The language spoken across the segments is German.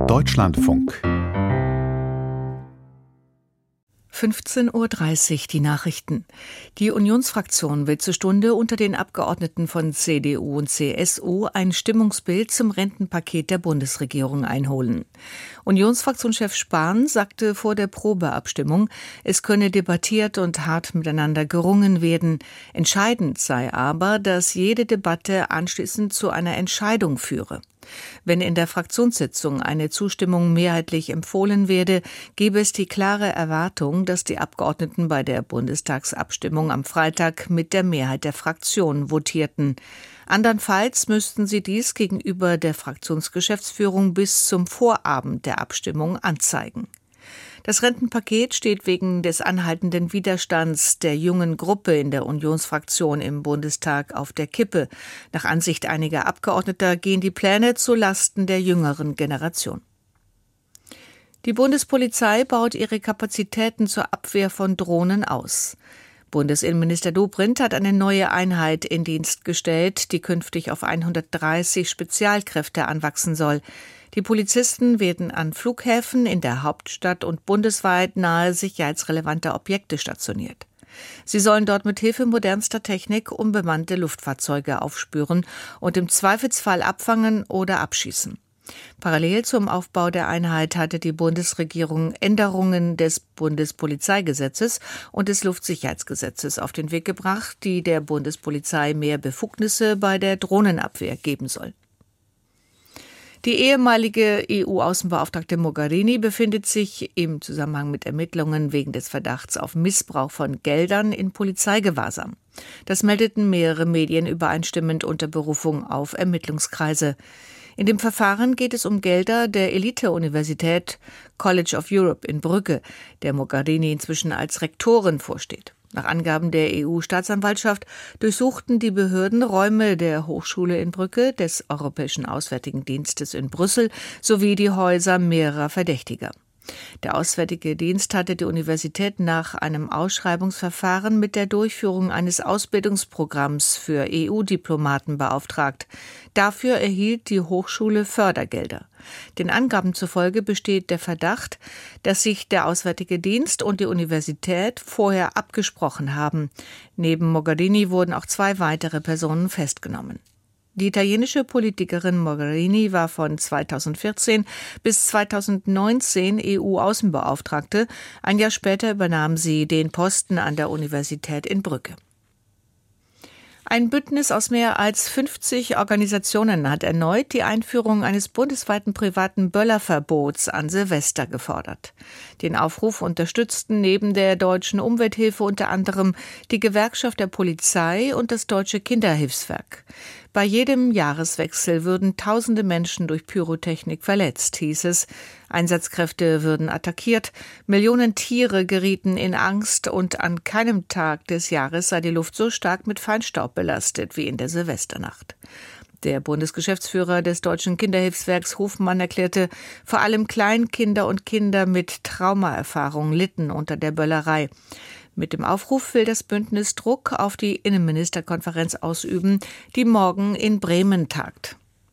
Deutschlandfunk 15:30 Uhr die Nachrichten. Die Unionsfraktion will zur Stunde unter den Abgeordneten von CDU und CSU ein Stimmungsbild zum Rentenpaket der Bundesregierung einholen. Unionsfraktionschef Spahn sagte vor der Probeabstimmung, es könne debattiert und hart miteinander gerungen werden. Entscheidend sei aber, dass jede Debatte anschließend zu einer Entscheidung führe. Wenn in der Fraktionssitzung eine Zustimmung mehrheitlich empfohlen werde, gebe es die klare Erwartung, dass die Abgeordneten bei der Bundestagsabstimmung am Freitag mit der Mehrheit der Fraktion votierten. Andernfalls müssten sie dies gegenüber der Fraktionsgeschäftsführung bis zum Vorabend der Abstimmung anzeigen. Das Rentenpaket steht wegen des anhaltenden Widerstands der jungen Gruppe in der Unionsfraktion im Bundestag auf der Kippe. Nach Ansicht einiger Abgeordneter gehen die Pläne zu Lasten der jüngeren Generation. Die Bundespolizei baut ihre Kapazitäten zur Abwehr von Drohnen aus. Bundesinnenminister Dobrindt hat eine neue Einheit in Dienst gestellt, die künftig auf 130 Spezialkräfte anwachsen soll. Die Polizisten werden an Flughäfen in der Hauptstadt und bundesweit nahe sicherheitsrelevanter Objekte stationiert. Sie sollen dort mit Hilfe modernster Technik unbemannte Luftfahrzeuge aufspüren und im Zweifelsfall abfangen oder abschießen. Parallel zum Aufbau der Einheit hatte die Bundesregierung Änderungen des Bundespolizeigesetzes und des Luftsicherheitsgesetzes auf den Weg gebracht, die der Bundespolizei mehr Befugnisse bei der Drohnenabwehr geben soll. Die ehemalige EU-Außenbeauftragte Mogherini befindet sich im Zusammenhang mit Ermittlungen wegen des Verdachts auf Missbrauch von Geldern in Polizeigewahrsam. Das meldeten mehrere Medien übereinstimmend unter Berufung auf Ermittlungskreise. In dem Verfahren geht es um Gelder der Elite-Universität College of Europe in Brügge, der Mogherini inzwischen als Rektorin vorsteht. Nach Angaben der EU-Staatsanwaltschaft durchsuchten die Behörden Räume der Hochschule in Brügge, des Europäischen Auswärtigen Dienstes in Brüssel sowie die Häuser mehrerer Verdächtiger. Der Auswärtige Dienst hatte die Universität nach einem Ausschreibungsverfahren mit der Durchführung eines Ausbildungsprogramms für EU-Diplomaten beauftragt. Dafür erhielt die Hochschule Fördergelder. Den Angaben zufolge besteht der Verdacht, dass sich der Auswärtige Dienst und die Universität vorher abgesprochen haben. Neben Mogherini wurden auch 2 weitere Personen festgenommen. Die italienische Politikerin Mogherini war von 2014 bis 2019 EU-Außenbeauftragte. Ein Jahr später übernahm sie den Posten an der Universität in Brügge. Ein Bündnis aus mehr als 50 Organisationen hat erneut die Einführung eines bundesweiten privaten Böllerverbots an Silvester gefordert. Den Aufruf unterstützten neben der Deutschen Umwelthilfe unter anderem die Gewerkschaft der Polizei und das Deutsche Kinderhilfswerk. Bei jedem Jahreswechsel würden tausende Menschen durch Pyrotechnik verletzt, hieß es. Einsatzkräfte würden attackiert, Millionen Tiere gerieten in Angst und an keinem Tag des Jahres sei die Luft so stark mit Feinstaub belastet wie in der Silvesternacht. Der Bundesgeschäftsführer des Deutschen Kinderhilfswerks Hofmann erklärte, vor allem Kleinkinder und Kinder mit Traumaerfahrung litten unter der Böllerei. Mit dem Aufruf will das Bündnis Druck auf die Innenministerkonferenz ausüben, die morgen in Bremen tagt.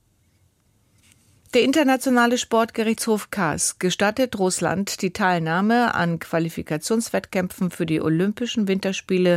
Der Internationale Sportgerichtshof CAS gestattet Russland die Teilnahme an Qualifikationswettkämpfen für die Olympischen Winterspiele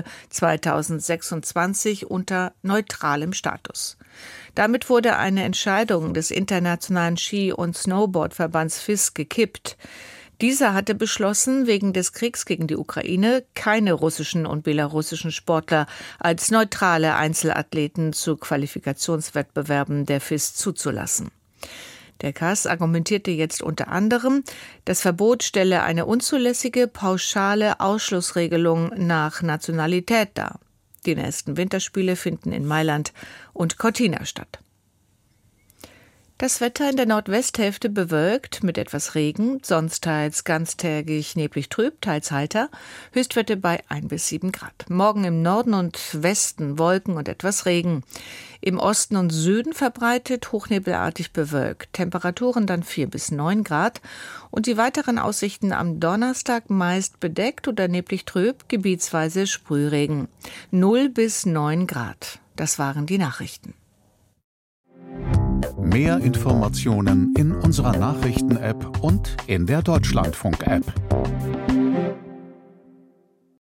2026 unter neutralem Status. Damit wurde eine Entscheidung des Internationalen Ski- und Snowboardverbands FIS gekippt. Dieser hatte beschlossen, wegen des Kriegs gegen die Ukraine keine russischen und belarussischen Sportler als neutrale Einzelathleten zu Qualifikationswettbewerben der FIS zuzulassen. Der CAS argumentierte jetzt unter anderem, das Verbot stelle eine unzulässige, pauschale Ausschlussregelung nach Nationalität dar. Die nächsten Winterspiele finden in Mailand und Cortina statt. Das Wetter in der Nordwesthälfte bewölkt mit etwas Regen, sonst teils ganztägig neblig trüb, teils heiter, Höchstwerte bei 1 bis 7 Grad. Morgen im Norden und Westen Wolken und etwas Regen. Im Osten und Süden verbreitet hochnebelartig bewölkt, Temperaturen dann 4 bis 9 Grad und die weiteren Aussichten am Donnerstag meist bedeckt oder neblig trüb, gebietsweise Sprühregen. 0 bis 9 Grad. Das waren die Nachrichten. Mehr Informationen in unserer Nachrichten-App und in der Deutschlandfunk-App.